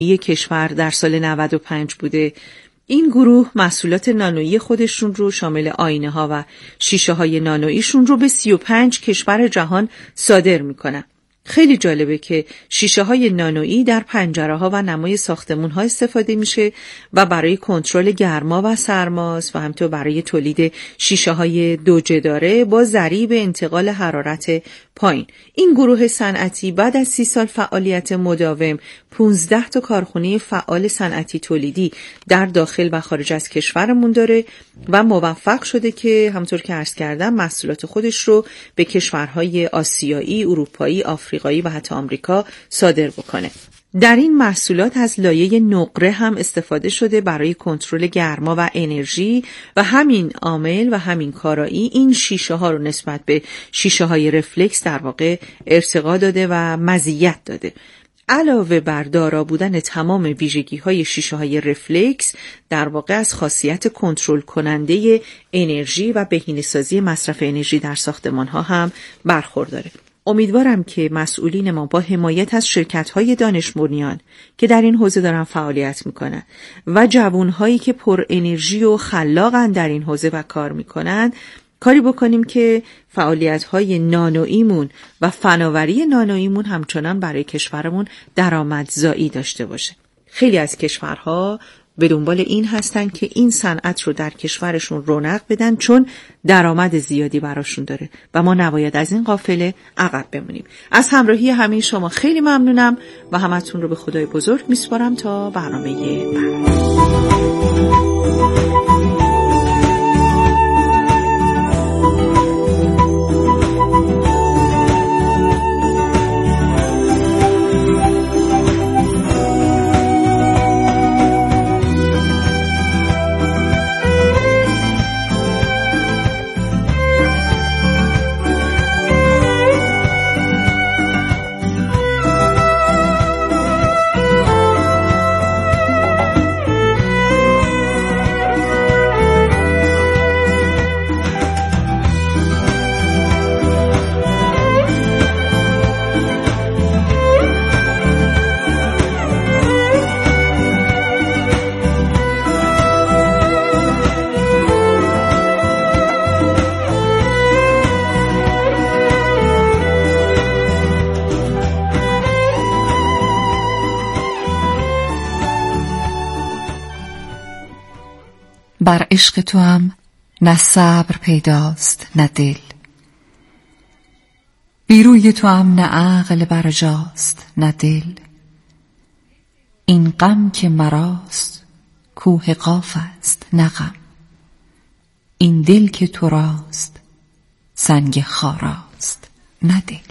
کشور در سال 95 بوده. این گروه محصولات نانویی خودشون رو شامل آینه ها و شیشه های نانوییشون رو به 35 کشور جهان صادر میکنن. خیلی جالبه که شیشه های نانویی در پنجره ها و نمای ساختمون ها استفاده میشه و برای کنترل گرما و سرماست و همینطور برای تولید شیشه های دوجداره با ضریب انتقال حرارت پایین. این گروه صنعتی بعد از 30 سال فعالیت مداوم 15 تا کارخانه فعال صنعتی تولیدی در داخل و خارج از کشورمون داره و موفق شده که همونطور که عرض کردم محصولات خودش رو به کشورهای آسیایی، اروپایی، آفریقایی و حتی آمریکا صادر بکنه. در این محصولات از لایه نقره هم استفاده شده برای کنترل گرما و انرژی و همین عامل و همین کارایی این شیشه ها رو نسبت به شیشه های رفلکس در واقع ارتقا داده و مزیت داده. علاوه بر دارا بودن تمام ویژگی‌های شیشه‌های رفلکس، در واقع از خاصیت کنترل کننده انرژی و بهینه‌سازی مصرف انرژی در ساختمان‌ها هم برخورداره. امیدوارم که مسئولین ما با حمایت از شرکت‌های دانش بنیان که در این حوزه دارن فعالیت میکنن و جوانهایی که پر انرژی و خلاقن در این حوزه و کار میکنن کاری بکنیم که فعالیت‌های نانوییمون و فناوری نانوییمون همچنان برای کشورمون درآمدزایی داشته باشه. خیلی از کشورها به دنبال این هستن که این صنعت رو در کشورشون رونق بدن چون درآمد زیادی براشون داره و ما نباید از این قافله عقب بمونیم. از همراهی همه شما خیلی ممنونم و همتون رو به خدای بزرگ میسپارم تا برنامه بعد. بر عشق تو هم نه صبر پیداست نه دل، بی روی تو هم نه عقل برجاست نه دل. این غم که مراست کوه قاف است نه غم، این دل که تو راست سنگ خاراست نه دل.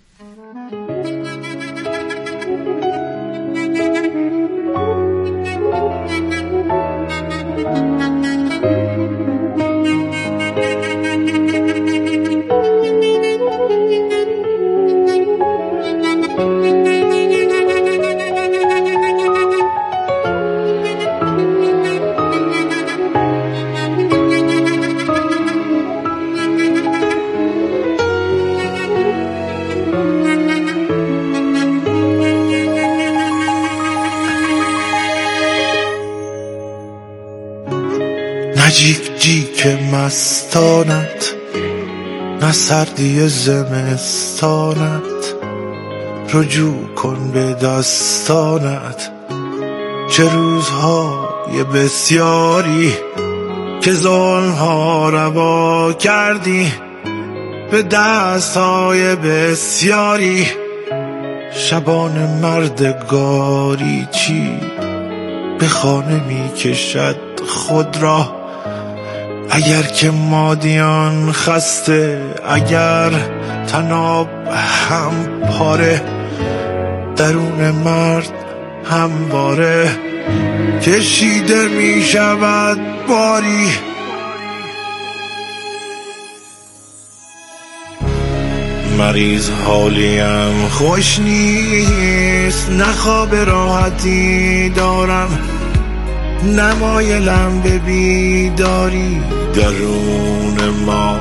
جیک جیک مستانت، نه سردی زمستانت، رجوع کن به دستانت. چه روزهای بسیاری که ظلمها روا کردی، به دستهای بسیاری شبان مردگاری چی به خانه می کشد خود را. اگر که مادیان خسته، اگر تناب هم پاره، درون مرد همواره کشیده می شود باری. مریض حالیم خوش نیست، نه خواب راحتی دارم، نمایلم به بیداری. درون ما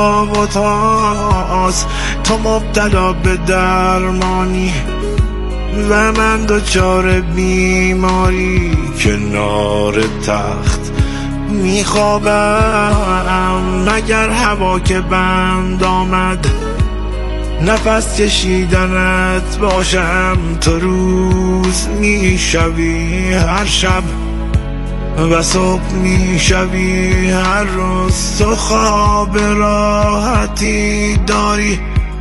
تفاوت هاست، تو مبتلا به درمانی، و من دچار بیماری کنار تخت میخوابم. مگر هوا که بند آمد نفس کشیدنت باشم، تو روز میشوی هر شب و صبح میشوی هر روز. تو خواب راحتی داری،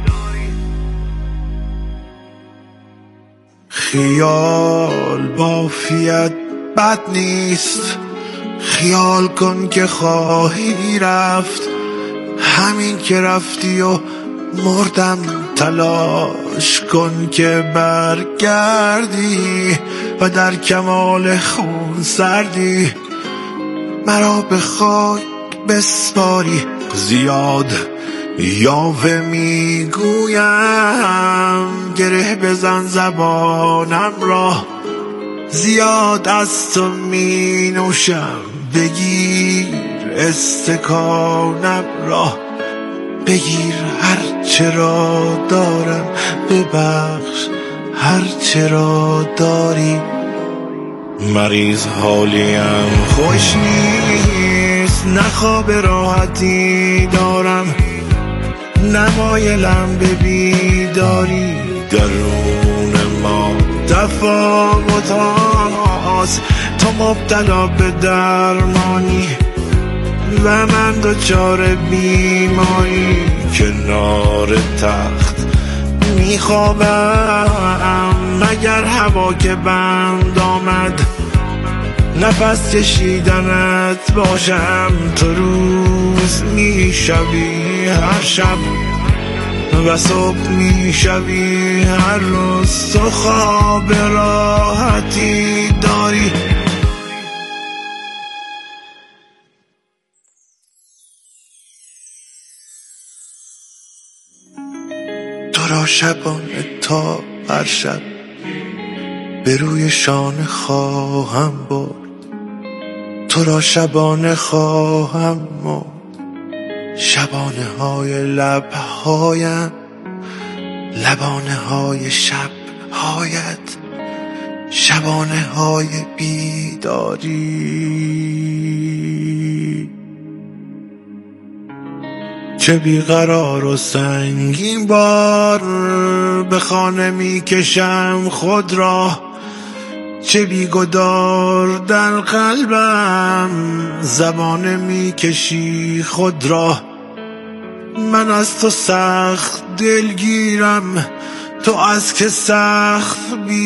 خیال بافیت بد نیست. خیال کن که خواهی رفت، همین که رفتی و مردم. تلاش کن که برگردی و در کمال خون سردی مرا به خاک بسپاری. زیاد یاوه میگویم، گره بزن زبانم را. زیاد از تو می نوشم، بگیر استکانم را. بگیر هر چرا دارم، ببخش هر چرا داری. مریض حالیم خوش نیست، نه خواب راحتی دارم. نمایلم به بیداری، درون ما تفاوت هاست. تو مبتلا به درمانی و من دچار بیماری کنار تخت میخوابم. مگر هوا که بند آمد نفس کشیدنت باشم، تو روز میشوی هر شب و صبح میشوی هر روز. تو خواب راحتی داری، تو را شبانه تا هر شب به روی شانه خواهم برد. تو را شبانه خواهم مرد، شبانه های لبهایم، لبانه های شبهایت، شبانه های بیداری. چه بیقرار و سنگین بار به خانه می کشم خود را. چه بیگدار در قلبم زبانه می کشی خود را. من از تو سخت دلگیرم، تو از که سخت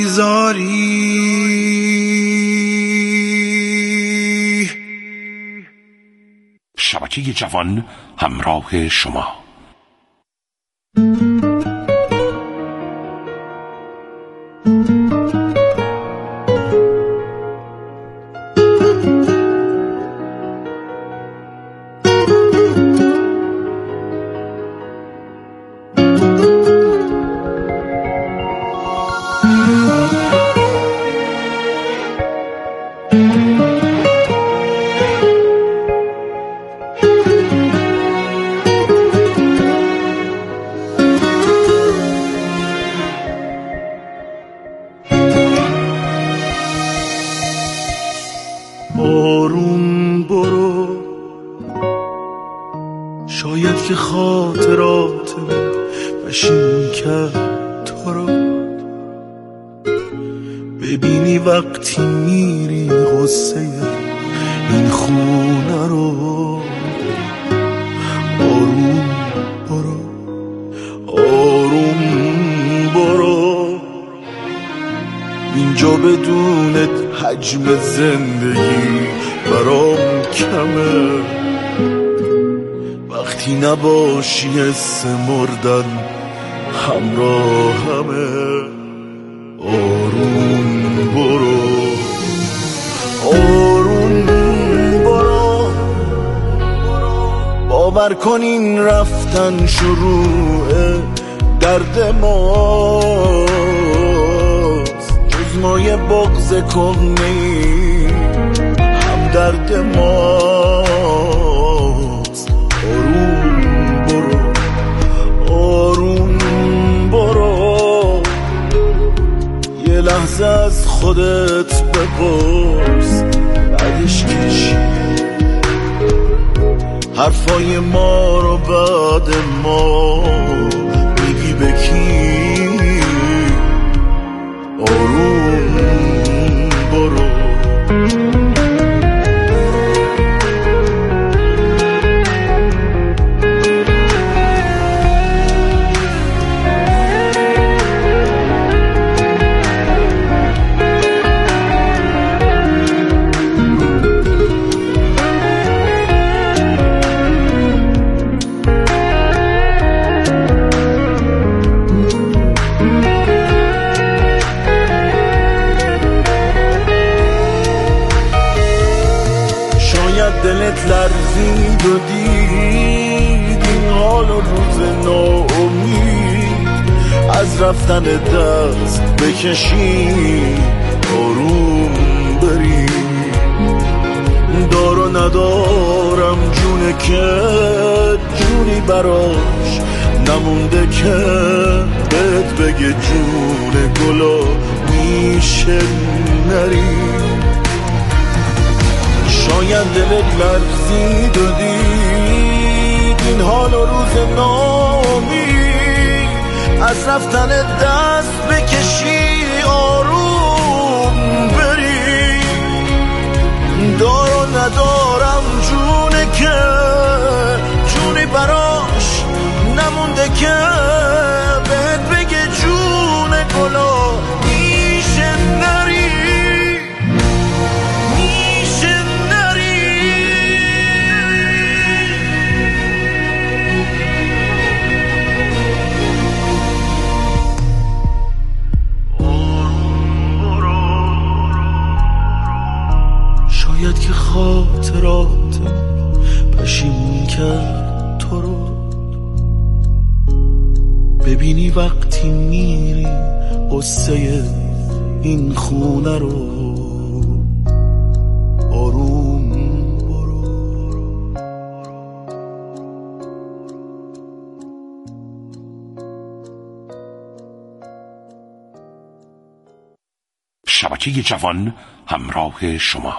بیزاری. شبکه جوان همراه شما. آروم برو، شاید که خاطرات مشین کرد تو را. ببینی وقتی میری غصه این خونه رو. آروم برو، آروم برو، اینجا بدونت حجم زندگی برام کمه. وقتی نباشی حس مردن همراهمه. آروم برو، آروم برو، باور کن این رفتن شروع درد ماست. جز مایه بغض کنی هم درد ماست. آروم برو، آروم برو، یه لحظه از خودت بپرس بعدش کشی حرفای ما رو بعد ما میگی به کی؟ آروم برو. دلت لرزید و دید این حال و روز ناامید از رفتن دست بکشی آروم بری. دار و ندارم جونه که جونی براش نمونده که بهت بگه جون گلا میشه نری. شاید دلت لرزید و دید این حال و روز نامید از رفتن دست بکشی آروم بری. دار و ندارم جونه که جونی براش نمونده که بهت بگه جون گلا میشه نری. شاید که خاطرات پشیمون کرد تو رو ببینی وقتی میری قصه این خونه رو آروم برو. شبکه جوان همراه شما.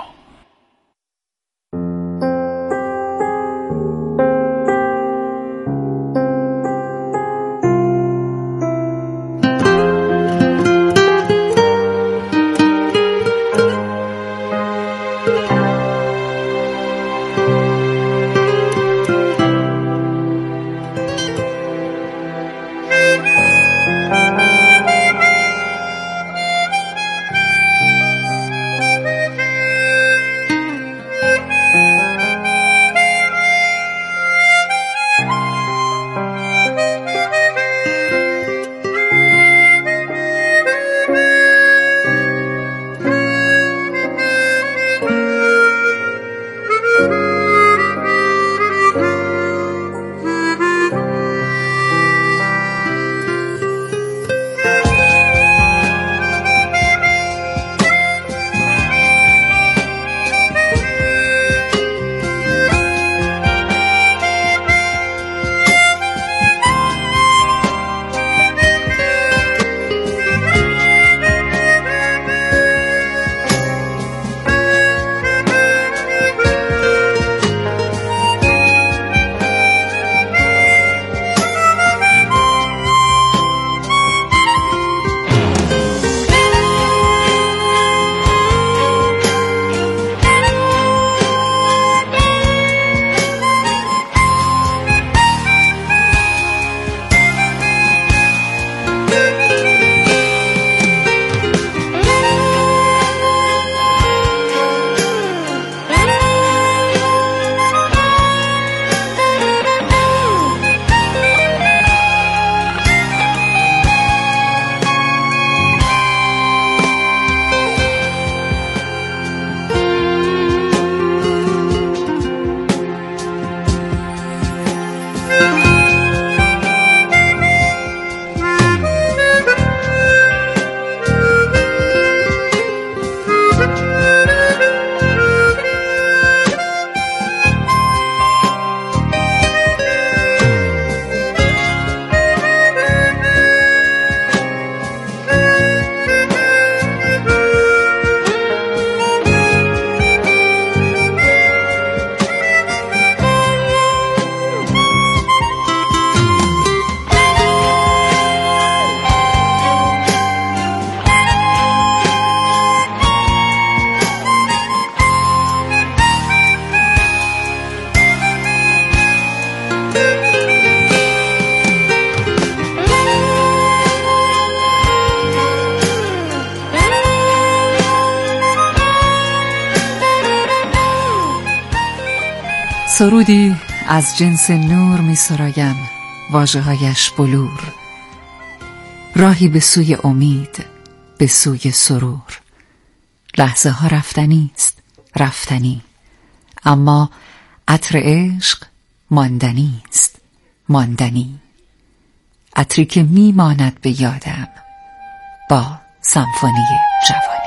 سرودی از جنس نور می سرایم، واژه‌هایش بلور، راهی به سوی امید، به سوی سرور. لحظه ها رفتنی است، رفتنی، اما عطر عشق ماندنی است، ماندنی. عطری که می ماند به یادم با سمفونی جوانی.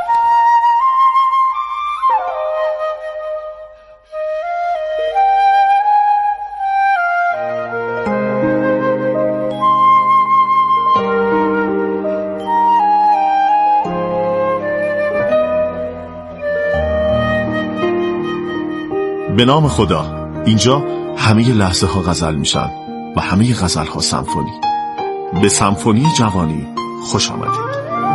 به نام خدا. اینجا همه لحظه ها غزل میشن و همه غزل ها سمفونی. به سمفونی جوانی خوش آمدید.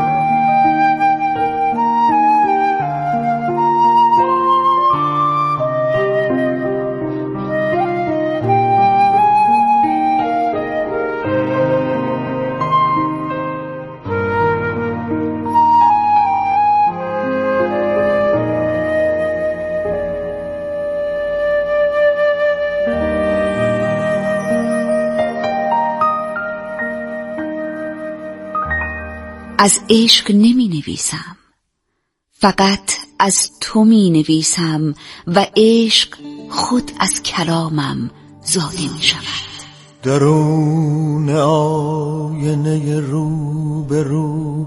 از عشق نمی نویسم، فقط از تو می نویسم و عشق خود از کلامم زاده می شود. درون آینه رو به رو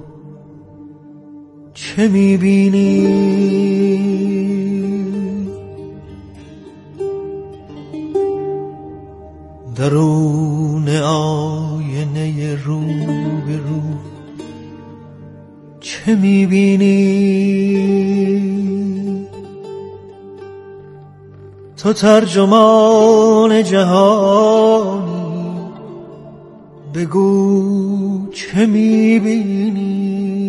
چه می بینی؟ درون آینه رو به رو چه می‌بینی؟ تو ترجمان جهانی، بگو چه می‌بینی؟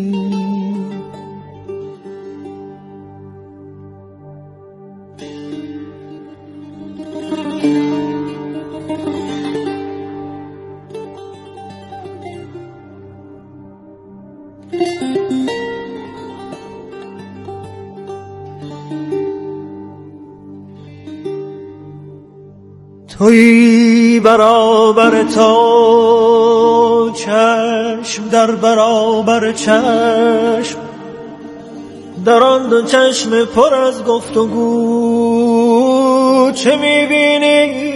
تویی برابر تا چشم در برابر چشم، در آن دو چشم پر از گفتگو چه میبینی؟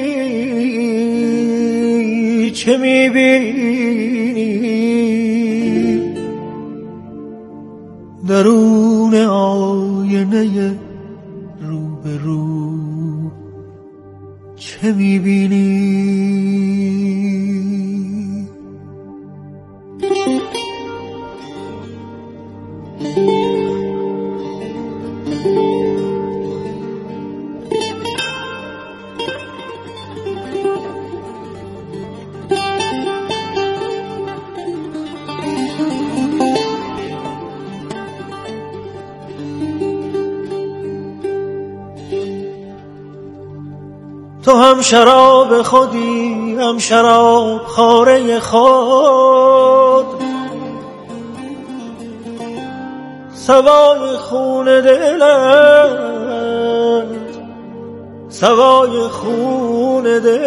چه میبینی؟ درون آینه رو به رو چه میبینی؟ تو هم شراب خودی، هم شراب خواره خود، سوای خون دلت، سوای خون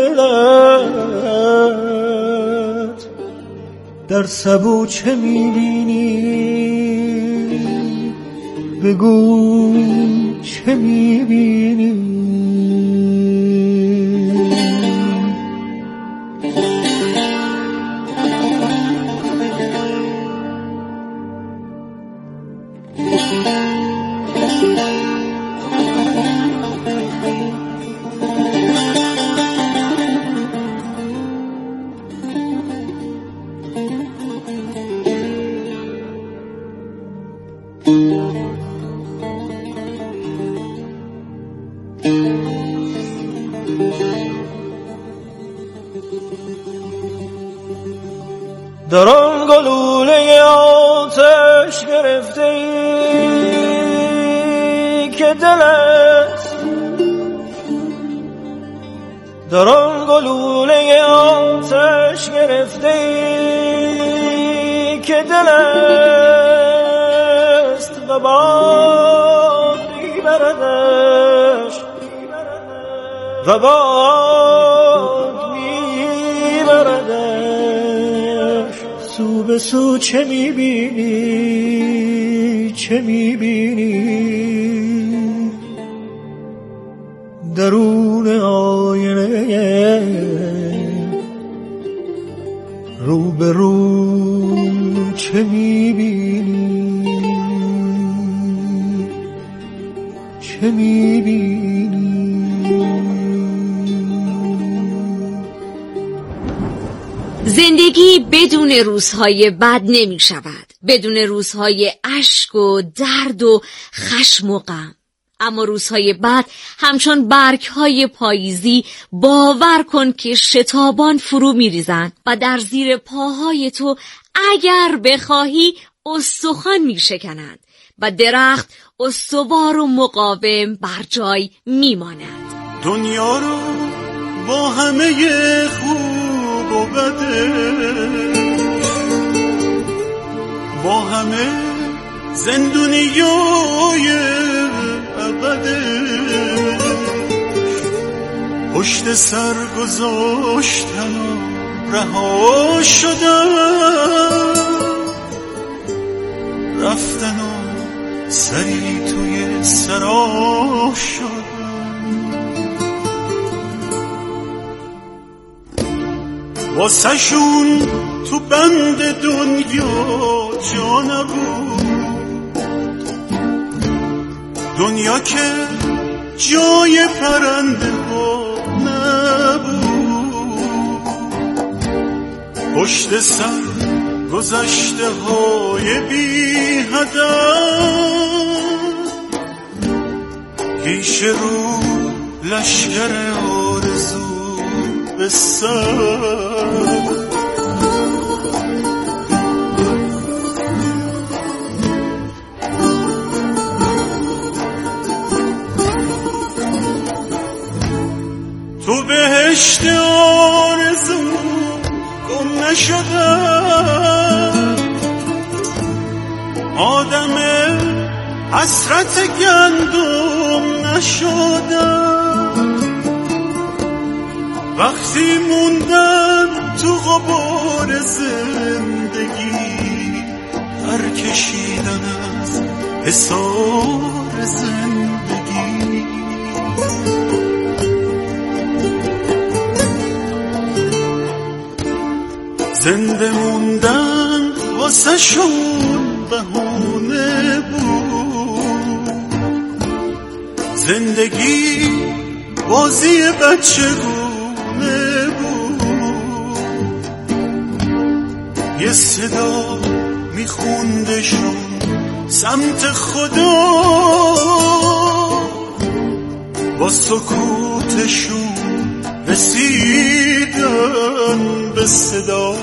دلت. در سبو چه میبینی؟ بگو چه میبینی؟ در آن گلوله آتش گرفته ای که دلت، در آن گلوله آتش گرفته ای که دلت و باد میبردش و باد میبردش. سو به سو چه میبینی، چه میبینی؟ درون آینه رو به رو چه میبینی، چه میبینی؟ زندگی بدون روزهای بد نمی شود، بدون روزهای اشک و درد و خشم و غم. اما روزهای بعد همچون برگ‌های پاییزی باور کن که شتابان فرو می‌ریزند و در زیر پاهای تو اگر بخواهی استخوان می‌شکنند و درخت استوار و مقاوم بر جای می‌ماند. دنیا رو با همه خوب و بده، با همه زندونیای پشت سر گذاشتن و رها شدن، رفتن و سری توی سرا شدن. واسه شون تو بند دنیا جا نبود، دنیا که جای پرنده ها نبود. پشت سر گذشته های بی هدف، پیش رو لشکر آرزو به سر. تو بهشت آرزو گم نشدم، آدم حسرت گندم نشدم. وقتی موندم تو غبار زندگی، هر کشیدن از حصار زندگی. زنده موندن واسه شون بهونه بود، زندگی بازی بچگونه بود. یه صدا میخوندشون سمت خدا، با سکوتشون رسیدن به صدا.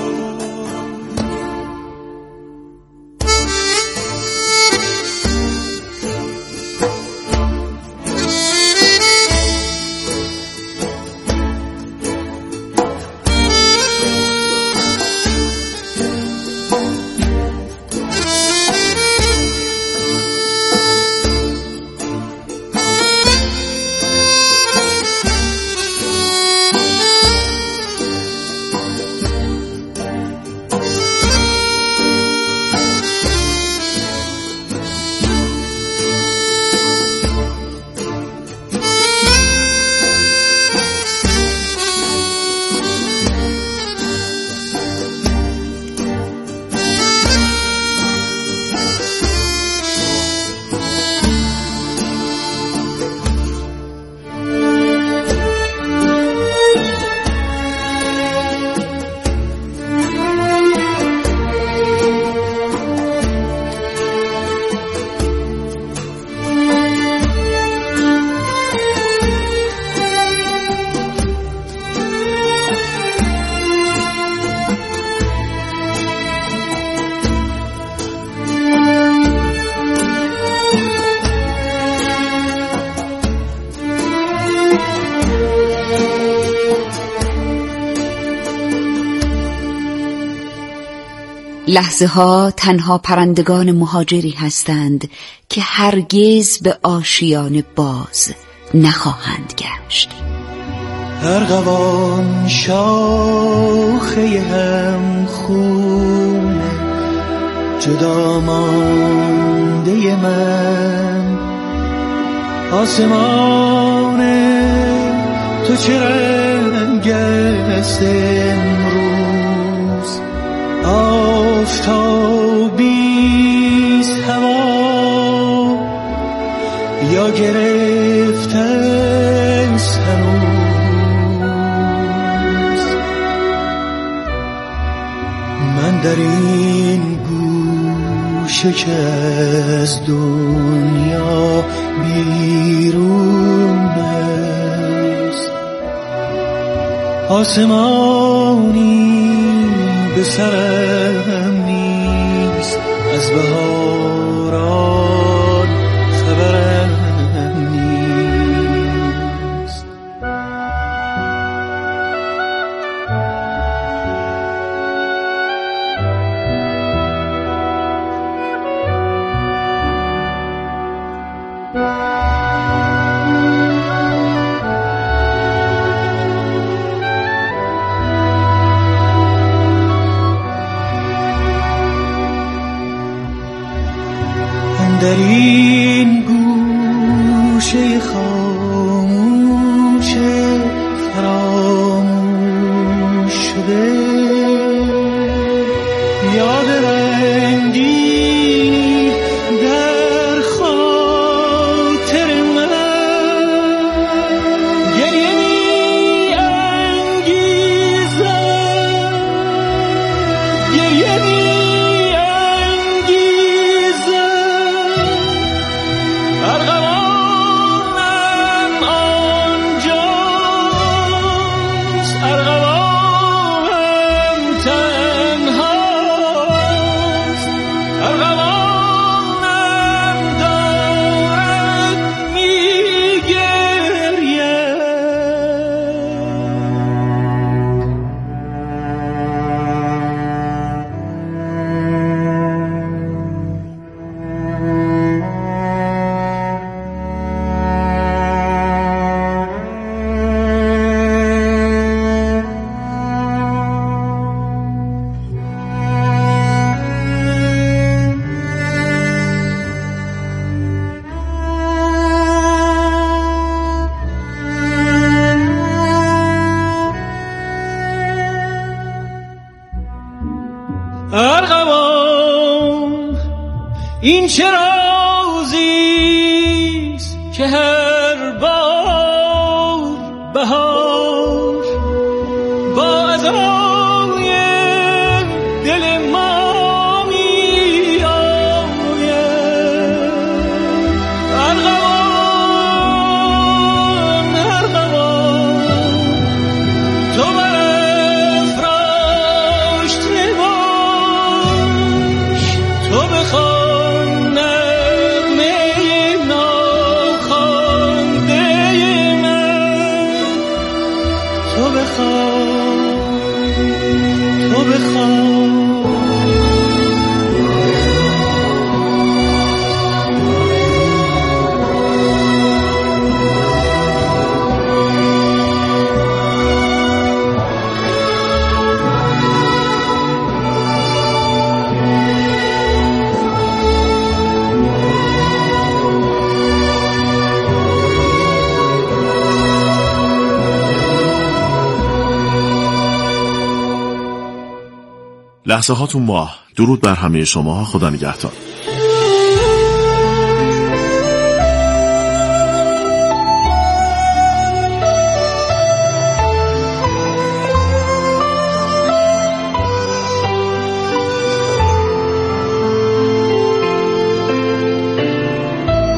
لحظه ها تنها پرندگان مهاجری هستند که هرگز به آشیان باز نخواهند گشت. ارغوان شاخه هم خون جدا مانده من، آسمان تو چه رنگ است امروز، آفتابیست هوا یا گرفته است هنوز. من در این گوشه که از دنیا بیرون است، آسمانی به سرم نیست، از بهاران خبرم نیست. در این گوشه خاموش فراموش شده، یاد رنگی در خاطر من گریه می انگیزد، گریه می ارغوانم آنجاست، ارغوانم تنهاست، ارغوانم دارد میگرید. ارغوان این چه رازیست که هر بار بهار با ازای دل ما می آید. ارغوان ارغوان تو برافراشته باش، تو بخوان نغمه ناخوانده من، تو بخوان، تو بخوان. لحظه هاتون ماه. درود بر همه شما. خدا نگهدار.